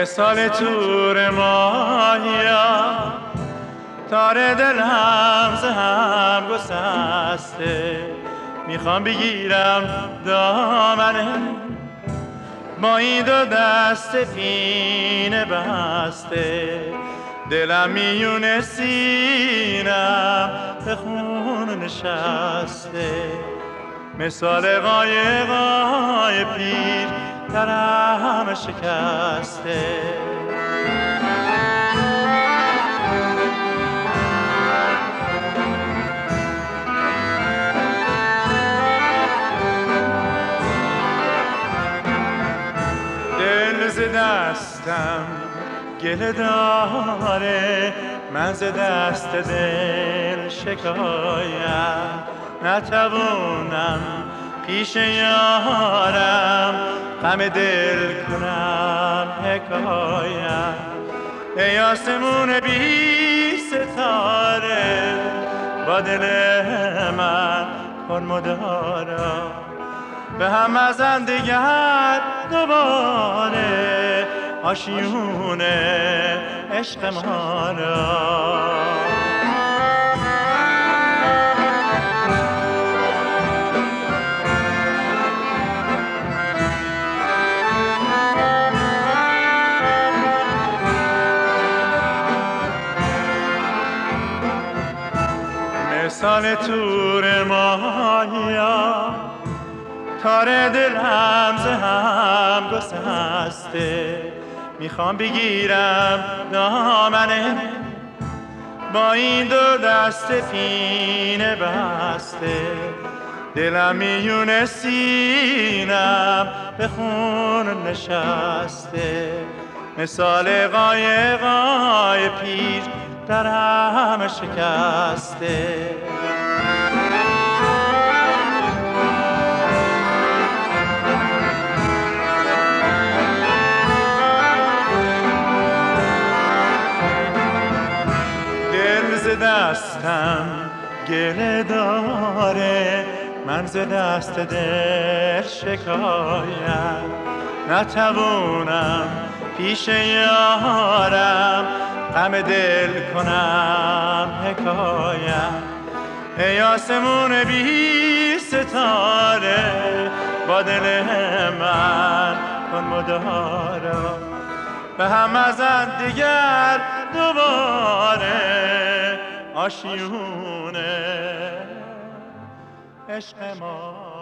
مثال تور ماهیا تار دلم ز هم گسسته، میخوام بگیرم دامنه با این دو دست پینه بسته. دلم میونه سینم به خون نشسته، مثال قایقای پیر درم شکسته. دل ز دستم گله داره، من ز دست دل شکایت نتوانم پیش یارم غم دل کنم حکایت. ای آسمون بی ستاره با دل من کن مدارا، به هم مزن دیگر دوباره آشیونه عشق ما را. مثال تور ماهیا تار دلم ز هم گسسته، میخوام بگیرم دامنه با این دو دست پینه بسته. دلم میونه سینم به خون نشسته، مثال قایقای پیر درم شکسته. دل ز دستم گله داره، من ز دست دل شکایت نتوانم پیش یارم غم دل کنم حکایت. ای آسمون بی ستاره با دل من کن مدارا، به هم مزن دیگر دوباره آشیونه عشق ما.